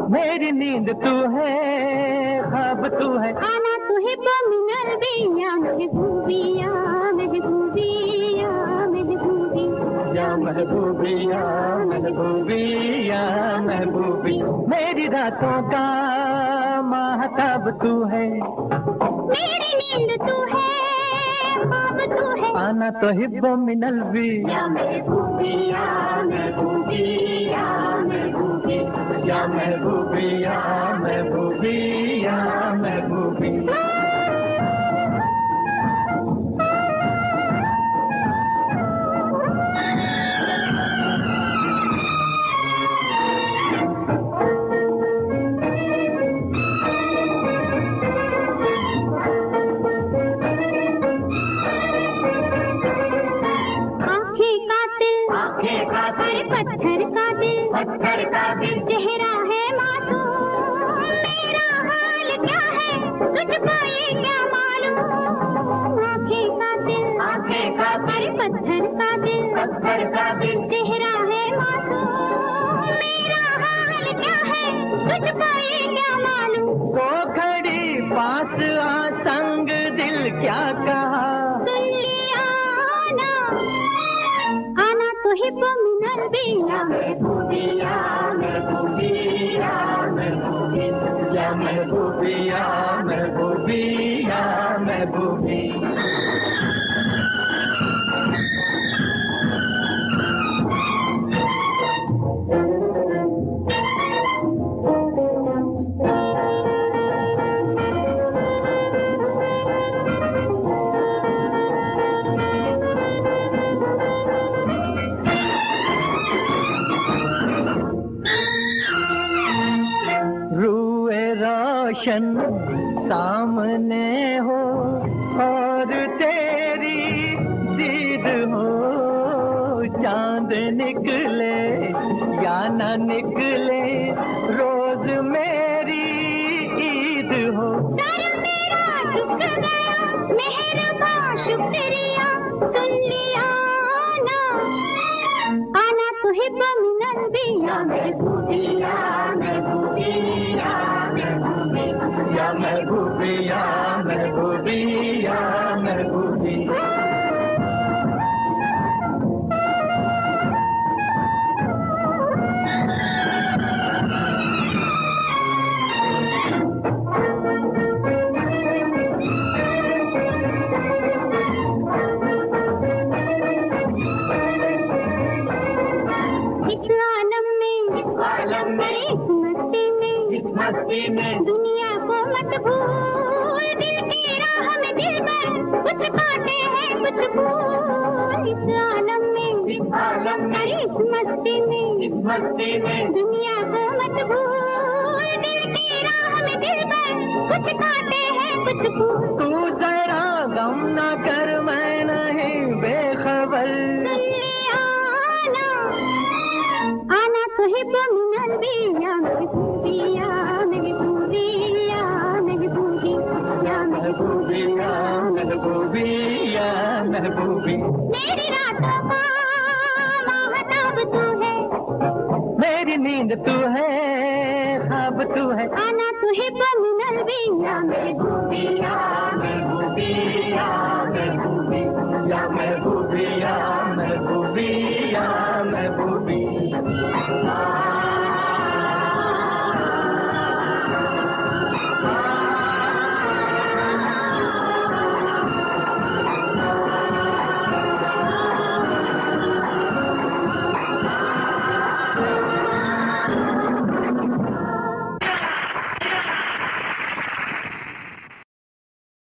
मेरी नींद तू है, ख्वाब तू है। आना तू है मिनल बिया महबूबी या महबूबी या महबूबी या महबूबी या महबूबी या महबूबी। मेरी रातों का महताब तू है, मेरी नींद तू है, ख्वाब तू है। आना तो हिब्बो मिनल भी या महबूबी या महबूबी या महबूबी या महबूबी या महबूबी या महबूबी। अरे पत्थर का दिल, पत्थर का दिल, चेहरा है मासूम, मेरा हाल क्या है तुझको ये क्या मालूम। आँखें का दिल, आँखें का दिल, अरे पत्थर का दिल, पत्थर का दिल, चेहरा है मासूम, मेरा हाल क्या है तुझको ये क्या मालूम। वो खड़ी पास आ संग दिल क्या कहा, सुन लिया ना, आना तो हिब्बो मिनल बिया महबूबी या महबूबी या महबूबी या महबूबी या महबूबी या महबूबी। रोशन सामने हो और तेरी दीद हो, चांद निकले या ना निकले रोज मेरी ईद हो। सर मेरा झुक गया मेहरबान शुक्रिया, सुन लिया ना, आना तो हिब्बो मिनल बिया महबूबी या महबूबी या महबूबी या महबूबी या महबूबी या महबूबी। इस मस्ती में दुनिया को मत भूल, दिल की राह में दिल पर कुछ कांटे हैं कुछ फूल। इस आलम में अरे इस मस्ती में दुनिया को मत भूल, दिल की राह में दिल पर कुछ कांटे हैं कुछ फूल। तू जरा गम न कर, मैं नहीं बेखबर। सुन लिया ना, आना तो हिब्बो मिनल बिया महबूबी या महबूबी या महबूबी या महबूबी या महबूबी या महबूबी। मेरी रातों का महताब तू है, मेरी नींद तू है, ख्वाब तू है। आना तू हिब्बो मिनल बिया महबूबी या महबूबी या महबूबी या महबूबी।